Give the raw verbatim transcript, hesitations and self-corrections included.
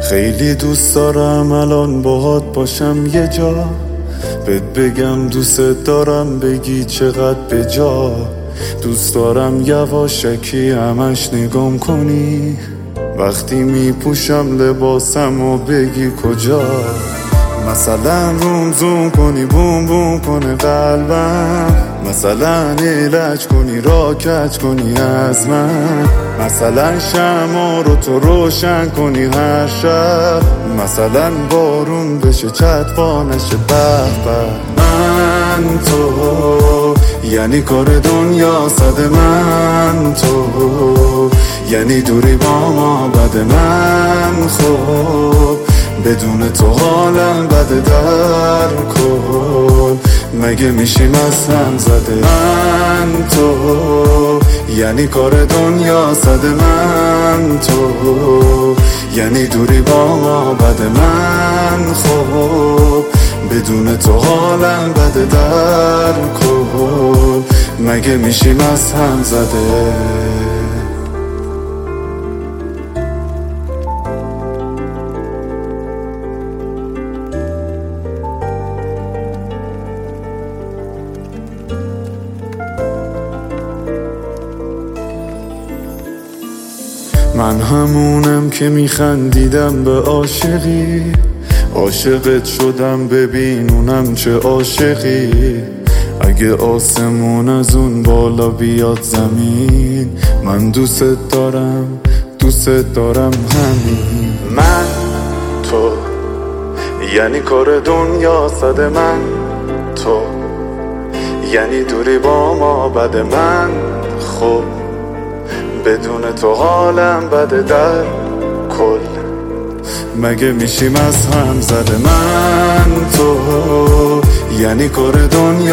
خیلی دوست دارم الان باهات باشم یه جا، بهت بگم دوست دارم بگی چقدر به جا. دوست دارم یواشکی همش نگام کنی وقتی میپوشم لباسم و بگی کجا. مثلا روم زوم کنی بوم بوم کنه قلبم، مثلا ایلج کنی را کج کنی از من، مثلا شمع رو تو روشن کنی هر شب، مثلا بارون بشه چتفا نشه به به. من تو یعنی کار دنیا صد من تو، یعنی دوری با ما بد من خوب، بدون تو حالم بده در کل، مگه میشیم از هم زده. من تو یعنی کار دنیا صد من تو، یعنی دوری با ما بد من خوب، بدون تو حالم بده در کل، مگه میشیم از هم زده. من همونم که میخندیدم به عاشقی، عاشقت شدم ببین اونم چه عاشقی. اگه آسمون از اون بالا بیاد زمین، من دوست دارم دوست دارم همین. من تو یعنی کار دنیا صد من تو، یعنی دوری با ما بد من خوب، بدون تو حالم بده در کل، مگه میشیم از هم زده. من تو یعنی کار دنیا